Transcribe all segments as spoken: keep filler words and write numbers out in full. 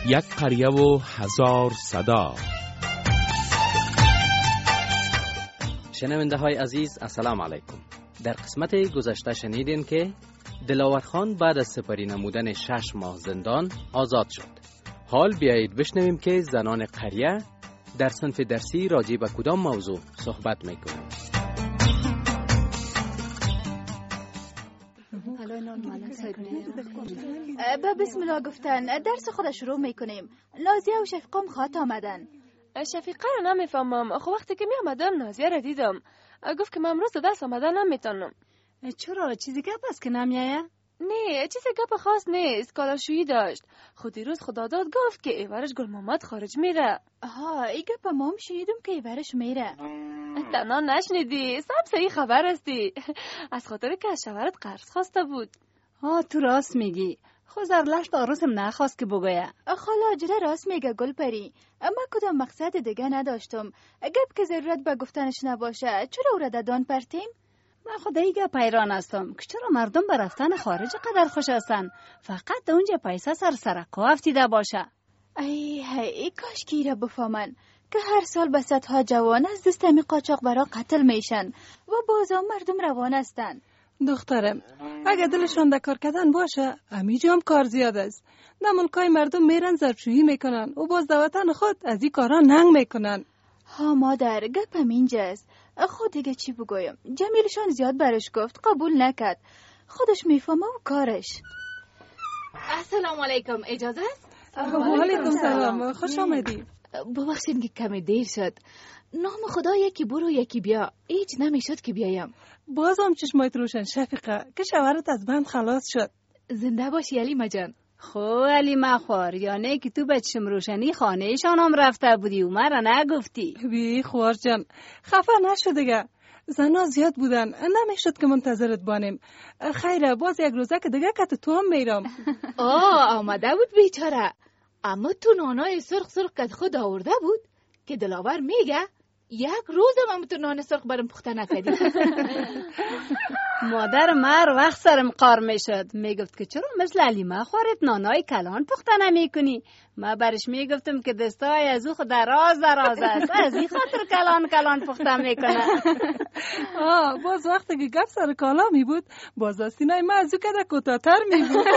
یک قریه و هزار صدا. شنونده های عزیز السلام علیکم. در قسمت گذشته شنیدین که دلاور خان بعد از سپری نمودن شش ماه زندان آزاد شد. حال بیایید بشنویم که زنان قریه در صنف درسی راجع به کدام موضوع صحبت میکنند. با بسم الله گفتن درس خود شروع میکنیم. نازیه و شفیقه هم خواهد آمدن. شفیقه رو نمیفهمم. خب وقتی که می آمدم نازیه رو دیدم، گفت که من امروز درس آمدن نمیتونم. چرا؟ چیزی گپ است که نمیایه؟ نه چیزی گپ خاص نیست. کالاشویی داشت. خود دیروز خدا داد گفت که ایورش گل محمد خارج میره. آها ای گپ ما هم شنیدم که ایورش میره. تنها نشنیدی؟ سب صحیح خبر هستی. از خاطر که از شوهرت قرض خواسته بود. ها تو راست میگی. خوزر لشت آروسم نخواست که بگویه. خالا جره راست میگه گل پری. اما کدام مقصد دیگه نداشتم. گپ که ضرورت به گفتنش نباشه چرا او را دادان پرتیم؟ من خود ایگه پیران هستم که چرا مردم به رفتن خارج قدر خوش هستن. فقط اونجا پیسه سر سرکو افتیده باشه. ای هی کاش که ایره بفهمن که هر سال به صدها جوان از دست همی قاچاق برا قتل میشن و بازم مردم روان هستن. دخترم اگه دلشان در کار کردن باشه همیجا هم کار زیاد است. در ملکای مردم میرن ظرفشویی میکنن و باز در وطن خود از این کارا ننگ میکنن. ها مادر گپم اینجاست. خود دیگه چی بگویم؟ جمیلشان زیاد برش گفت قبول نکرد. خودش میفهمه و کارش. السلام علیکم، اجازه است؟ و علیکم سلام، خوش آمدی. ببخشید که کمی دیر شد. نام خدا یکی برو یکی بیا، هیچ نمیشد که بیایم. بازم چشمایت روشن شفیقه که شوهرت از بند خلاص شد. زنده باشی علیمه جان. خو علیمه خوار، یعنی که تو به چشم روشنی خانه ایشان هم رفته بودی و مرا نگفتی. بی خوار جان خفه نشو دیگه. زنا زیاد بودن نمیشد که منتظرت بانیم. خیره باز یک روزه که دیگه که تو هم میرم. آه آمده بود بیچاره. اما تو نانای سرخ سرخ که خود آورده بود که دلاور میگه یک روزم هم تو نان سرخ برم پخته نکردی. مادر مر وقت سرم قار میشد میگفت که چرا مثل علیمه خوارت نانای کلان پخته نمی کنی. ما برش میگفتم که دستای از او خود دراز دراز است، از این خاطر کلان کلان پخته میکنه. آه باز وقتی که گپ سر کالا می بود باز سینای ما از او کده کتاتر می بود.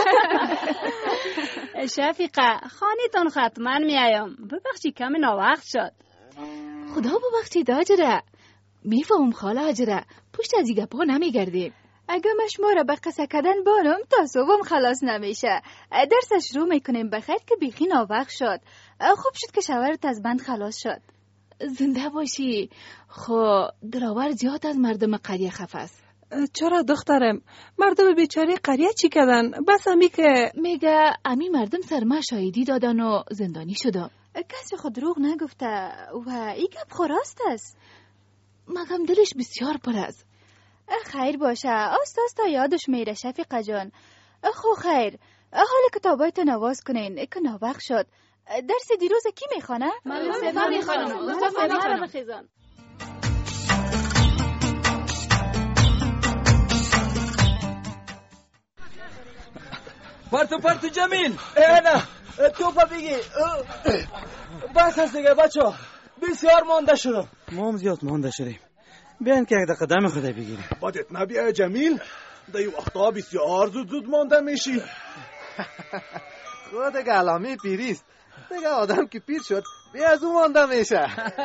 شفیقه خانیتون ختمن میایم، ببخشی کمی ناوقت شد. خدا ببخشید آجره. میفهم خاله آجره، پشت از این گپا نمیگردیم. اگه مشما را به قصه کردن بارم تا صبحم خلاص نمیشه. درسش رو میکنیم بخیر که بیخی ناوقت شد. خوب شد که شوهرت از بند خلاص شد. زنده باشی. خو دلاور زیاد از مردم قریه خفه است. چرا دخترم؟ مردم بیچاره قریه چی کردن؟ بس امی که میگه امی مردم سرما شاهدی دادن و زندانی شدم. کسی خود دروغ نگفته و این گپ خراست است. مگم دلش بسیار پر است. خیر باشه آست آست یادش میره شفیقه جان. خو خیر حالا کتابایتو نواز کنین که ناوقت شد. درس دیروز کی میخوانه؟ من صفا میخوانم. مصطفی میخوانم. بخیزان. پرتو پرتو جمیل. اه نه توپا بگی. بس هست دیگه بچه ها بسیار مانده شدم. ما هم زیاد مانده شدیم. بیاین که یک قدم خود بگیریم. بادت نبیه جمیل. در این وقتا بسیار زود زود مانده میشی. خود گلامی پیریست دیگه. آدم که پیر شد بی از اون مانده میشه.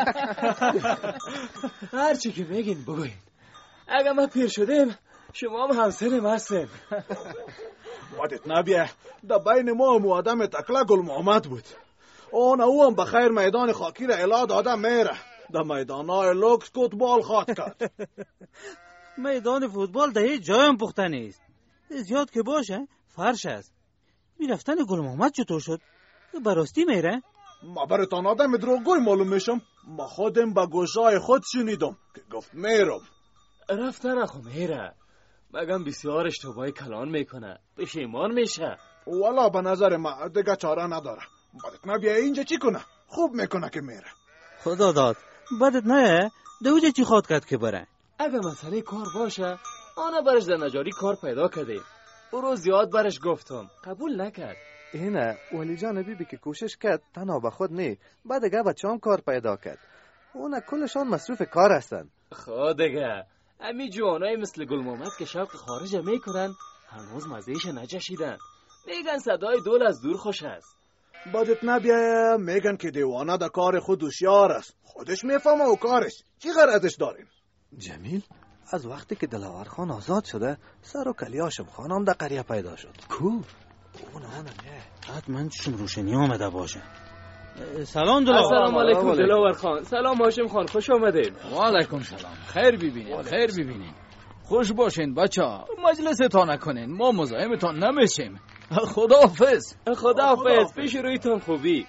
هر چی که میگین بگوین. اگه ما پیر شدیم شما هم همسرم هستیم. بادت نبیه در بین ما هم آدم تکله گل محمد بود. آن او هم بخیر میدان خاکی را الا داده میره. در میدان های لوکس فوتبال خواهد کرد. میدان فوتبال در هیچ جای هم پخته نیست. زیاد که باشه فرش است. می رفتن گل محمد چطور شد؟ براستی میره؟ ما براتان آدم دروغگوی معلوم میشم. ما خودم با گوشای خود شنیدم که گفت میرم. رفته رخو میره. مگم بسیار اشتباهی کلان میکنه. پشیمان میشه. والا به نظر ما دیگه چاره نداره. بدت نبیه اینجا چی کنه؟ خوب میکنه که میره. خدا داد بدت نه دوجه چی خواد کرد که بره. اگه مسئله کار باشه آنها برش در نجاری کار پیدا کرده. او رو زیاد برش گفتم قبول نکرد. اینه ولی جان بیبی که کوشش کرد تنها به خود نه، بعد دیگه بچه هم کار پیدا کرد. اونه کلشان مصروف کار هستن. خود دیگه امی جوانای مثل گل محمد که شوق خارج میکنن هنوز مزهش نچشیدن. میگن صدای دول از دور خوش است. بدت نبیه میگن که دیوانه در کار خود هوشیار است. خودش میفهمه و کارش چی غرضش داریم. جمیل از وقتی که دلاور خان آزاد شده سر و کلی هاشم خان هم در قریه پیدا شد. کو؟ اونه اونه نه حتما چشم روشنی آمده باشه. سلام دلاور. السلام علیکم دلاور خان. سلام هاشم خان، خوش آمدید. و علیکم سلام. خیر ببینید، خیر ببینید. خوش باشین بچه‌ها. مجلستان نکنین، ما مزاحمتان نمیشیم. خداحافظ. خداحافظ. پیش رویتان خوبی.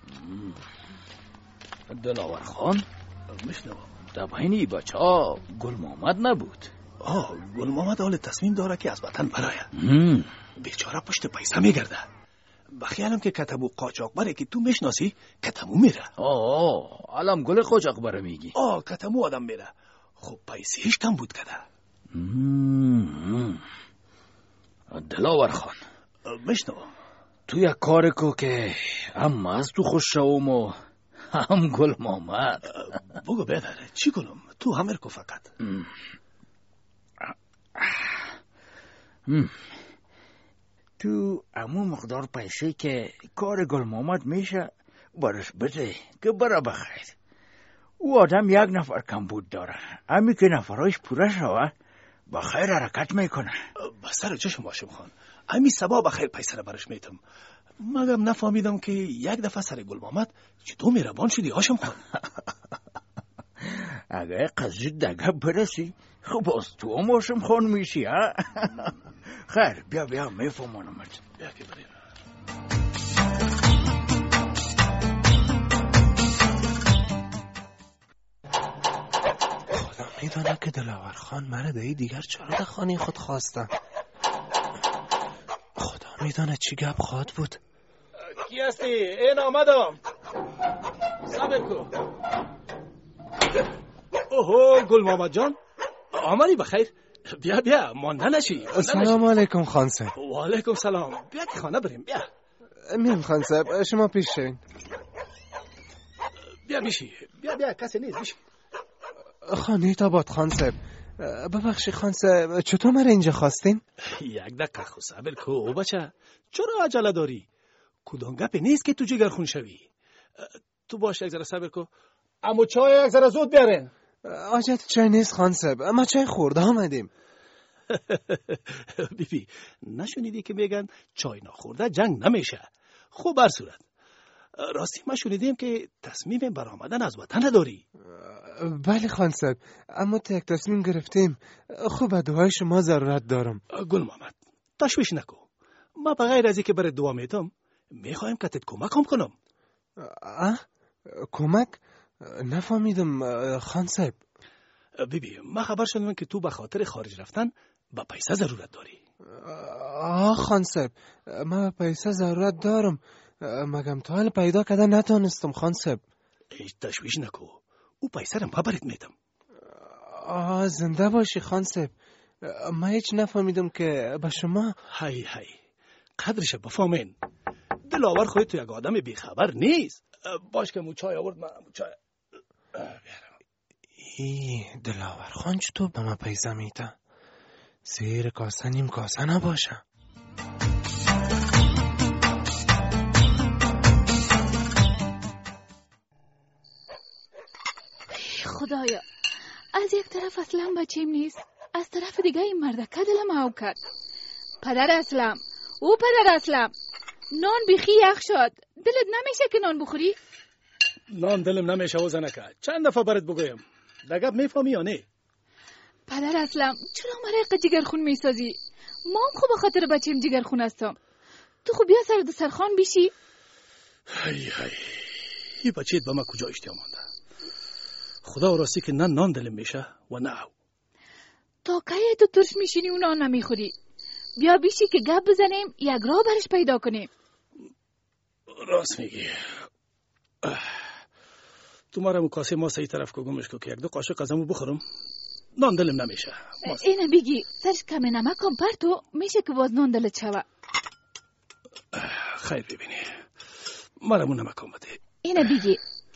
دلاور خان میشنوم در بین بچه‌ها گل محمد نبود. آه گل محمد حال تصمیم داره که از وطن براید. بیچاره پشت پیسه میگرده. بخیالم که کتبو قاچاقبره که تو میشناسی کتمو میره. آه علم گل قاچاقبره میگی؟ آه کتمو آدم میره. خب پیسهش کم بود کده. دلاور خان میشنوم. تو یک کار کو که هم از تو خوش شوم و هم گل محمد. بگو بداره چی کنم؟ تو همر کو فقط. ام. ام. تو امو مقدار پیسه که کار گل محمد میشه برش بده که برا بخیر. او آدم یک نفر کم بود داره. امی که نفرهایش پوره شوه بخیر حرکت میکنه. بسر چشم هاشم خان. امی سبا بخیر پیسه را برش میتم. مگم نفهمیدم که یک دفعه سر گل محمد چطور میربان شدی هاشم خان. اگه قضیه دگه برسی خب باز تو هم هاشم خان میشی ها. خیر بیا بیا میفهمانمت. بیا که بریم. خدا میدونه که دلاور خان مرد ای دیگر چرا در خانه خود خواستن. خدا میدونه چی گپ خواهد بود. کی هستی؟ این آمدم. صبر کو. اوهو گل محمد جان آمدی بخیر. بیا بیا مانده نشی. سلام علیکم خان صاحب. و علیکم سلام. بیا که خانه بریم. بیا میم خان صاحب شما پیش شوین. بیا بیشی. بیا بیا کسی نیست بیشی. خانه تاباد خان صاحب. ببخشی خان صاحب چطور مرا اینجا خواستین؟ یک دقیقه خو صبر کو بچه. چرا عجله داری؟ کدام گپی نیست که تو جگرخون شوی. تو باش یک ذره صبر کو. اما چای یک ذره زود بیارین. حاجت چای نیست خان صاحب، ما چای خورده آمدیم. بی بی نشنیدی که میگن چای نخورده جنگ نمیشه. خوب بر صورت راستی ما شنیدیم که تصمیم برآمدن از وطن داری. بله خان صاحب، اما تا یک تصمیم گرفتیم. خوب دعای شما ضرورت دارم. گل محمد تشویش نکو. ما بغیر از اینکه برای دعا میتم میخوایم که تت کمک هم کنم. اه کمک؟ نفهمیدم خان صاحب. بیبی ما خبر شدم که تو به خاطر خارج رفتن با پیسه ضرورت داری. آه خان صاحب ما پیسه ضرورت دارم، مگم تا حال پیدا کردن نتونستم خان صاحب. هیچ تشویش نکو. او پیسه را ما برات میدم. آه زنده باشی خان صاحب. ما هیچ نفهمیدم که به شما. هی هی قدرش بفهمین. دلاور خودت تو یک آدم بیخبر نیست. باش که مو چای آورد من مو چای. ای دلاور خان چطور به ما پیسه میده؟ زیر کاسه نیم کاسه نباشه. خدایا از یک طرف اصلا بچیم نیست، از طرف دیگه این مردکه دلم او کرد. پدر اسلم، او پدر اسلم، نان بیخی یخ شد. دلت نمیشه که نان بخوری؟ نان دلم نمیشه و زنکه. چند دفعه برات بگویم دگب میفهمی یا نه؟ پدر اسلم چرا مرا جگرخون میسازی؟ ما هم خوب خاطر بچیم جگرخون هستم. تو خوب بیا سر دسترخوان بیشی. هی هی این بچیت با ما کجا اشتیا مانده؟ خدا راستی که نه نان دلم میشه و نه او. تا که تو ترش میشینی و نان نمیخوری. بیا بیشی که گپ بزنیم یک راه برش پیدا کنیم. راست میگی. تو مرا مکاسه ما سی طرف که گمش که یک دو قاشق ازمو بخورم نان دلم نمیشه. اینه بگی سرش کمی نمک هم پرتو میشه که باز نان دلت شوه. خیر ببینی. مرمون نمک آمده. اینه بگی.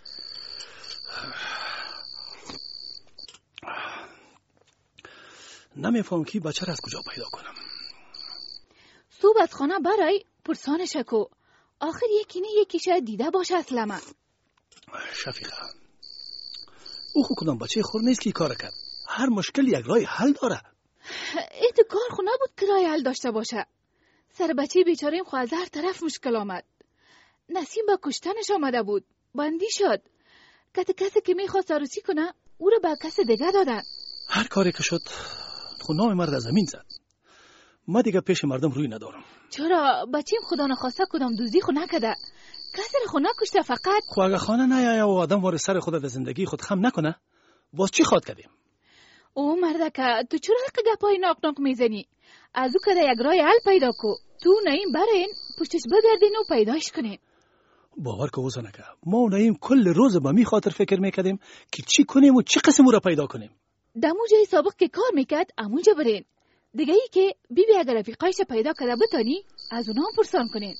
نمیفهم که بچه را از کجا پیدا کنم. صبح از خانه برای پرسانش کو. آخر یکی نه یکی شاید دیده باشه اسلامه. شفیقه او خود کدام بچه خور نیست که کار کرد. هر مشکل یک راه حل داره. ایتو کار خو نبود که راه حل داشته باشه. سر بچه بیچاریم خو از هر طرف مشکل آمد. نسیم با کشتنش آمده بود. بندی شد. کت کسی که میخواست عروسی کنه او رو به کس دیگه دادن. هر کاری که شد خو نام مرد از زمین زد. ما دیگه پیش مردم روی ندارم. چرا بچیم خدا نخواسته کدام دوزی خو نکده. کسی رو خو نکشته فقط. خو اگه خانه نیایا و آدم وارد سر خود از زندگی خود خم نکنه باز چی خواد کردیم؟ او مردکه تو چرا حق گپای ناک ناک میزنی؟ از او کده یک رای حل پیدا کو. تو نایم برین پشتش بگردین و پیداش کنین. باور که وزنه که ما و نایم کل روز با می خاطر فکر میکردیم که چی کنیم و چی قسم را پیدا کنیم. دمو جای سابق که کار میکرد امونجا برین. دیگه ای که بی بی اگر رفیقایش پیدا کرده بتانی از اونا هم پرسان کنین.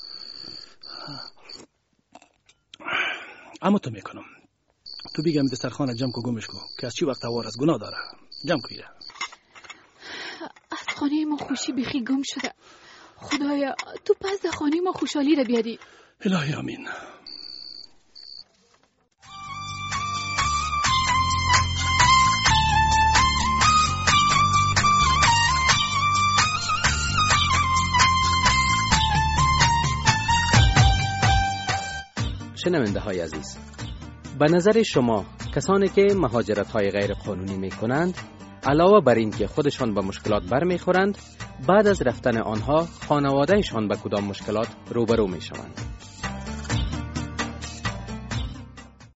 اما تو میکنم تو بگم دسترخوان جمع کو گمش کو که از چی وقت هوار از گناه داره. جمع کویره. از خانه ما خوشی بخی گم شده. خدایا تو پس در خانه ما خوشحالی را بیاری. الهی آمین. شنونده های عزیز، به نظر شما کسانی که مهاجرت های غیر قانونی می کنند علاوه بر این که خودشان به مشکلات بر می خورند بعد از رفتن آنها خانوادهشان به کدام مشکلات روبرو می شوند؟